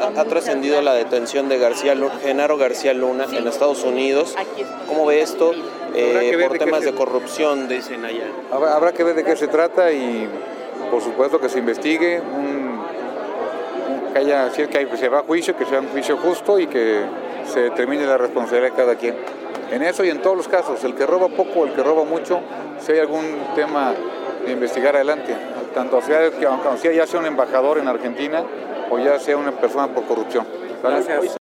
ha trascendido la detención de Genaro García Luna en Estados Unidos. ¿Cómo ve esto? Por temas de corrupción, dicen allá. Habrá que ver de qué se trata y por supuesto que se investigue, si es que se va a juicio, que sea un juicio justo y que se determine la responsabilidad de cada quien. En eso y en todos los casos, el que roba poco, el que roba mucho, si hay algún tema de investigar adelante, tanto sea que aunque ya sea un embajador en Argentina o ya sea una persona por corrupción. ¿Vale? Gracias.